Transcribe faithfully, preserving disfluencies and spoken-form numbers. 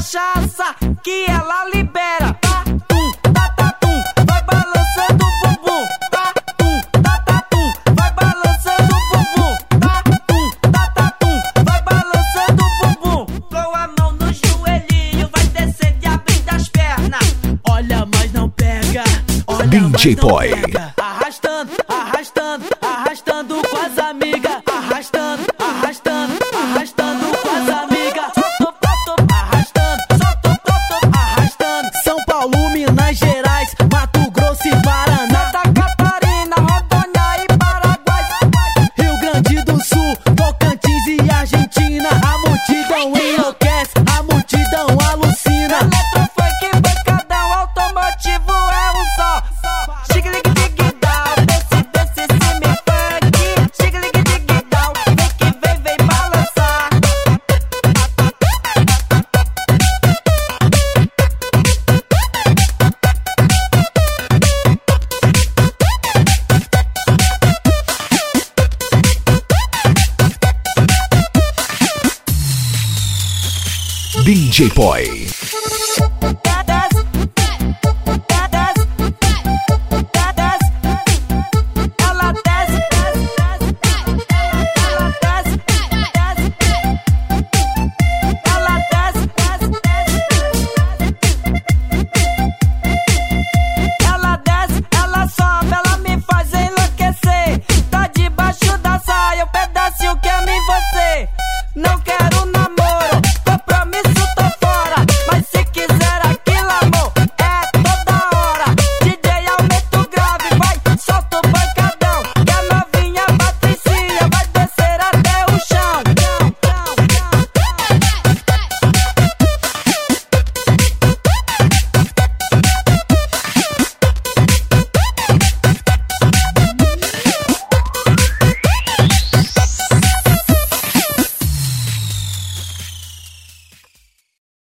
cachaça que ela libera. Tá, tum, tá, tá, tum, vai balançando o bumbum. Tá, tum, tá, tá, tum, vai balançando o bumbum. Tá, tum, tá, tá, tum, vai balançando o bumbum. Com a mão no joelhinho, vai descendo e abrindo as pernas. Olha, mas não pega. Olha, D J mas não Boy. pega. Arrastando, arrastando, arrastando com as amigas. Arrastando, arrastando, arrastando com as amigas. Solto, solto, arrastando, solto, solto, arrastando. São Paulo, Minas Gerais, Mato Grosso e Paraná, Santa Catarina, Rondônia e Paraguai, Rio Grande do Sul, Tocantins e Argentina. A multidão enlouquece, a multidão alucina. Eletrofunk, bancadão, automotivo é um só. Chique-ligue-digue-dau, desce, desce, cime funk. Chique-ligue-digue-dau, vem que vem, vem balançar. D J Boy.